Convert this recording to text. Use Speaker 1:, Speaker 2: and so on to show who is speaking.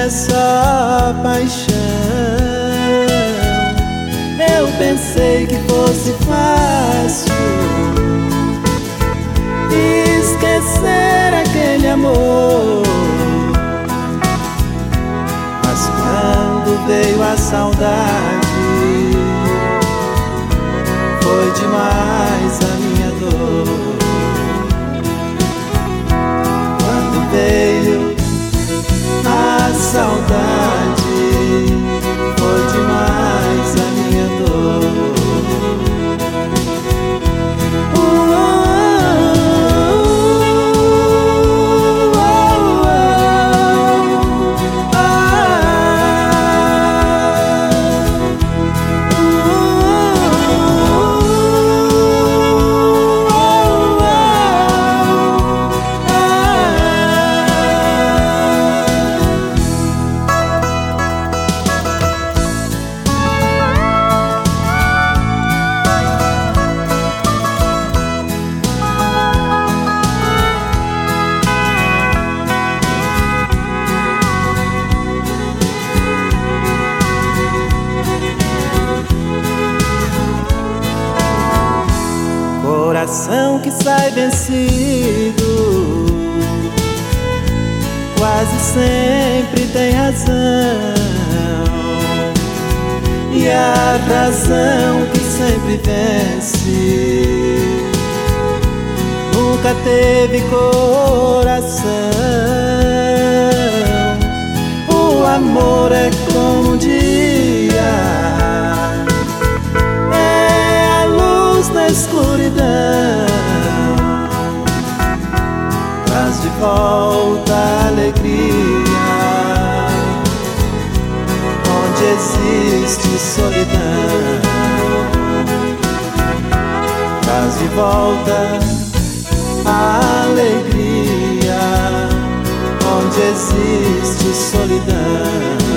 Speaker 1: é só paixão. Eu pensei que fosse fácil esquecer aquele amor, mas quando veio a saudade, foi demais a minha dor. Quando veio a saudade, foi demais a minha dor. Coração que sai vencido quase sempre tem razão, e a razão que sempre vence nunca teve coração. O amor é como um dia, é a luz na escuridão, traz de volta a alegria onde existe solidão, traz de volta a alegria onde existe solidão.